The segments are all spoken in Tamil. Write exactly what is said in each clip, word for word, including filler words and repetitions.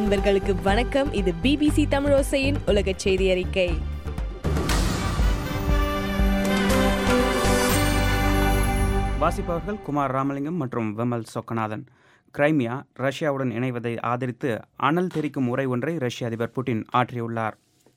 நண்பர்களுக்கு வணக்கம். இது பிபிசி தமிழோசையின் உலக செய்தி அறிக்கை. வாசிப்பவர்கள் குமார் ராமலிங்கம் மற்றும் விமல் சொக்கநாதன். கிரைமியா ரஷ்யாவுடன் இணைவதை ஆதரித்து அனல் தெரிக்கும் உரை ஒன்றை ரஷ்ய அதிபர் புட்டின் ஆற்றியுள்ளார்.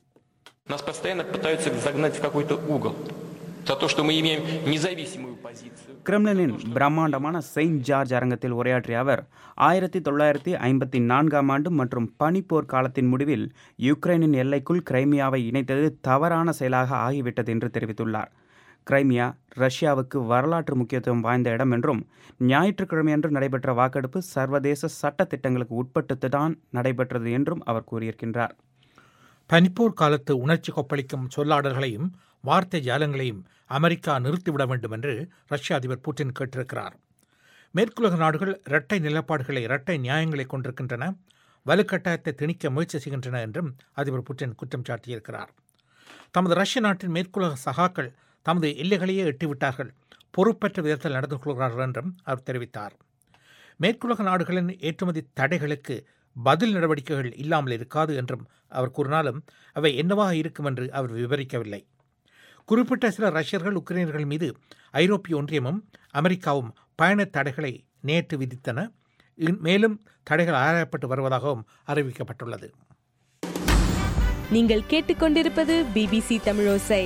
கிரெம்லினின் பிரம்மாண்டமான செயின்ட் ஜார்ஜ் அரங்கத்தில் உரையாற்றிய அவர் ஆயிரத்தி தொள்ளாயிரத்தி ஐம்பத்தி நான்காம் ஆண்டு மற்றும் பனிப்போர் காலத்தின் முடிவில் யுக்ரைனின் எல்லைக்குள் கிரைமியாவை இணைத்தது தவறான செயலாக ஆகிவிட்டது என்று தெரிவித்துள்ளார். கிரைமியா ரஷ்யாவுக்கு வரலாற்று முக்கியத்துவம் வாய்ந்த இடம் என்றும் ஞாயிற்றுக்கிழமையன்று நடைபெற்ற வாக்கெடுப்பு சர்வதேச சட்ட திட்டங்களுக்கு உட்பட்டுத்தான் நடைபெற்றது என்றும் அவர் கூறியிருக்கின்றார். பனிப்போர் காலத்து உணர்ச்சி கொப்பளிக்கும் சொல்லாடல்களையும் வார்த்தை ஜாலங்களையும் அமெரிக்கா நிறுத்திவிட வேண்டும் என்று ரஷ்ய அதிபர் புட்டின் கேட்டிருக்கிறார். மேற்குலக நாடுகள் இரட்டை நிலப்பாடுகளை இரட்டை நியாயங்களை கொண்டிருக்கின்றன, வலுக்கட்டாயத்தை திணிக்க முயற்சி செய்கின்றன என்றும் அதிபர் புட்டின் குற்றம் சாட்டியிருக்கிறார். தமது ரஷ்ய நாட்டின் மேற்குலக சகாக்கள் தமது எல்லைகளையே எட்டிவிட்டார்கள், பொறுப்பற்ற விதத்தில் நடந்து கொள்கிறார்கள் என்றும் அவர் தெரிவித்தார். மேற்குலக நாடுகளின் ஏற்றுமதி தடைகளுக்கு பதில் நடவடிக்கைகள் இல்லாமல் இருக்காது என்றும் அவர் கூறினாலும் அவை என்னவாக இருக்கும் என்று அவர் விவரிக்கவில்லை. குறிப்பிட்ட சில ரஷ்யர்கள் உக்ரைனியர்கள் மீது ஐரோப்பிய ஒன்றியமும் அமெரிக்காவும் பயண தடைகளை நேற்று விதித்தன. மேலும் தடைகள் ஆராயப்பட்டு வருவதாகவும் அறிவிக்கப்பட்டுள்ளது. நீங்கள் கேட்டுக்கொண்டிருப்பது பிபிசி தமிழோசை.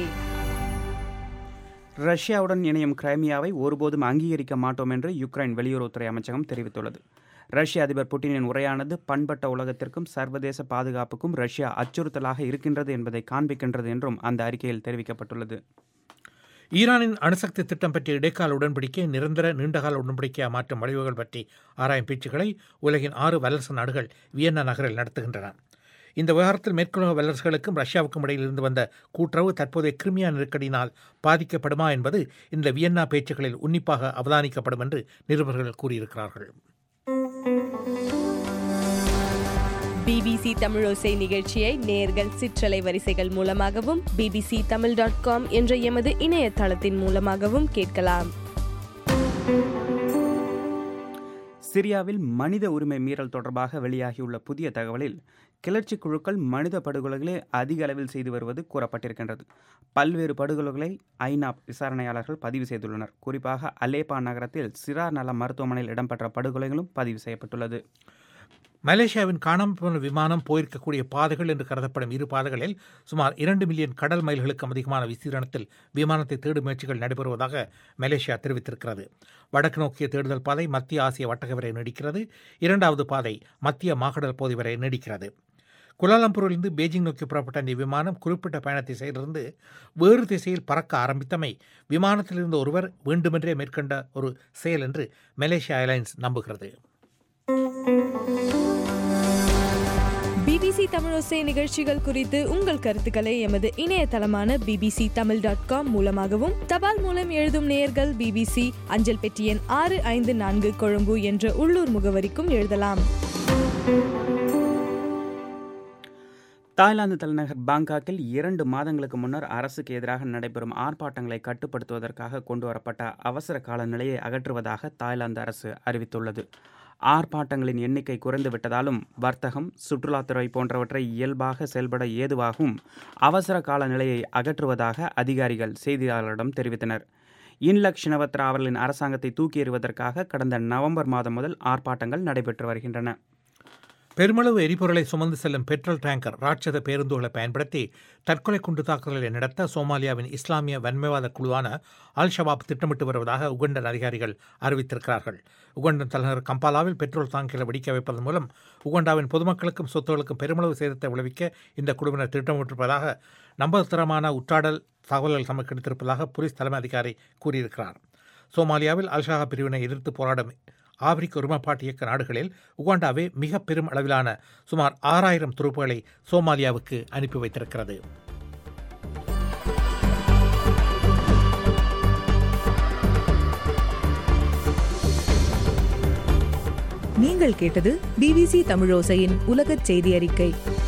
ரஷ்யாவுடன் இணையும் கிரைமியாவை ஒருபோதும் அங்கீகரிக்க மாட்டோம் என்று யுக்ரைன் வெளியுறவுத்துறை அமைச்சகம் தெரிவித்துள்ளது. ரஷ்ய அதிபர் புட்டினின் உரையானது பண்பட்ட உலகத்திற்கும் சர்வதேச பாதுகாப்புக்கும் ரஷ்யா அச்சுறுத்தலாக இருக்கின்றது என்பதை காண்பிக்கின்றது என்றும் அந்த அறிக்கையில் தெரிவிக்கப்பட்டுள்ளது. ஈரானின் அணுசக்தி திட்டம் பற்றிய இடைக்கால உடன்படிக்கை நிரந்தர நீண்டகால உடன்படிக்கையாக மாற்றும் வழிவகைகள் பற்றி ஆராயும் பேச்சுக்களை உலகின் ஆறு வல்லரசு நாடுகள் வியன்னா நகரில் நடத்துகின்றன. இந்த விவகாரத்தில் மேற்குலக வல்லரசுகளுக்கும் ரஷ்யாவுக்கும் இடையில் இருந்து வந்த கூட்டுறவு தற்போதைய கிரிமியா நெருக்கடியினால் பாதிக்கப்படுமா என்பது இந்த வியன்னா பேச்சுக்களில் உன்னிப்பாக அவதானிக்கப்படும் என்று நிருபர்கள் கூறியிருக்கிறார்கள். பிபிசி தமிழோசை நிகழ்ச்சியை நேயர்கள் சிற்றலை வரிசைகள் மூலமாகவும் பிபிசி தமிழ் டாட் காம் என்ற எமது இணையதளத்தின் மூலமாகவும் கேட்கலாம். சிரியாவில் மனித உரிமை மீறல் தொடர்பாக வெளியாகியுள்ள புதிய தகவலில் கிளர்ச்சி குழுக்கள் மனித படுகொலைகளை அதிக அளவில் செய்து வருவது கூறப்பட்டிருக்கின்றது. பல்வேறு படுகொலைகளை ஐநா விசாரணையாளர்கள் பதிவு செய்துள்ளனர். குறிப்பாக அலேப்பா நகரத்தில் சிறார் நல மருத்துவமனையில் இடம்பெற்ற படுகொலைகளும் பதிவு செய்யப்பட்டுள்ளது. மலேசியாவின் காணாமல் போன விமானம் போயிருக்கக்கூடிய பாதைகள் என்று கருதப்படும் இரு பாதைகளில் சுமார் இரண்டு மில்லியன் கடல் மைல்களுக்கும் அதிகமான விஸ்தீரணத்தில் விமானத்தை தேடும் முயற்சிகள் நடைபெறுவதாக மலேசியா தெரிவித்திருக்கிறது. வடக்கு நோக்கிய தேடுதல் பாதை மத்திய ஆசிய வட்டக வரை நீடிக்கிறது. இரண்டாவது பாதை மத்திய மாகடல் பகுதி வரை நீடிக்கிறது. குலாலம்பூரிலிருந்து பெய்ஜிங் நோக்கி புறப்பட்ட இந்த விமானம் குறிப்பிட்ட பயண திசையிலிருந்து வேறு திசையில் பறக்க ஆரம்பித்தமை விமானத்திலிருந்து ஒருவர் வேண்டுமென்றே மேற்கொண்ட ஒரு செயல் என்று மலேசியா ஏர்லைன்ஸ் நம்புகிறது. பிபிசி தமிழோசை நிகழ்ச்சிகள் குறித்து உங்கள் கருத்துக்களை எமது இணையதளமான பிபிசி தமிழ் டாட் காம் மூலமாகவும் தபால் மூலம் எழுதும் நேயர்கள் பிபிசி அஞ்சல் பெட்டி எண் ஆறு ஐந்து நான்கு கொழும்பு என்ற உள்ளூர் முகவரிக்கும் எழுதலாம். தாய்லாந்து தலைநகர் பாங்காக்கில் இரண்டு மாதங்களுக்கு முன்னர் அரசுக்கு எதிராக நடைபெறும் ஆர்ப்பாட்டங்களை கட்டுப்படுத்துவதற்காக கொண்டுவரப்பட்ட அவசர கால நிலையை அகற்றுவதாக தாய்லாந்து அரசு அறிவித்துள்ளது. ஆர்ப்பாட்டங்களின் எண்ணிக்கை குறைந்து விட்டதாலும் வர்த்தகம், சுற்றுலாத்துறை போன்றவற்றை இயல்பாக செயல்பட ஏதுவாகவும் அவசர கால நிலையை அகற்றுவதாக அதிகாரிகள் செய்தியாளர்களிடம் தெரிவித்தனர். இன்லக் ஷினவத்ரா அவர்களின் அரசாங்கத்தை தூக்கி எறிவதற்காக கடந்த நவம்பர் மாதம் முதல் ஆர்ப்பாட்டங்கள் நடைபெற்று வருகின்றன. பெருமளவு எரிபொருளை சுமந்து செல்லும் பெட்ரோல் டேங்கர் ராட்சத பேருந்துகளை பயன்படுத்தி தற்கொலை குண்டு தாக்குதல்களை நடத்த சோமாலியாவின் இஸ்லாமிய வன்மைவாத குழுவான அல் ஷபாப் திட்டமிட்டு வருவதாக உகண்டன் அதிகாரிகள் அறிவித்திருக்கிறார்கள். உகண்டன் தலைநகர் கம்பாலாவில் பெட்ரோல் தாங்கிகளை வெடிக்க வைப்பதன் மூலம் உகண்டாவின் பொதுமக்களுக்கும் சொத்துக்களுக்கும் பெருமளவு சேதத்தை விளைவிக்க இந்த குழுவினர் திட்டமிட்டிருப்பதாக நம்பகத்தரமான உற்றாடல் தகவல்கள் தமக்கு கிடைத்திருப்பதாக போலீஸ் தலைமை அதிகாரி கூறியிருக்கிறார். சோமாலியாவில் அல் ஷபாப் பிரிவினை எதிர்த்து போராடும் ஆப்பிரிக்க ஒருமைப்பாட்டு இயக்க நாடுகளில் உகாண்டாவே மிக பெரும் அளவிலான சுமார் ஆறாயிரம் துருப்புகளை சோமாலியாவுக்கு அனுப்பி வைத்திருக்கிறது. நீங்கள் கேட்டது பிபிசி தமிழோசையின் உலகச் செய்தி அறிக்கை.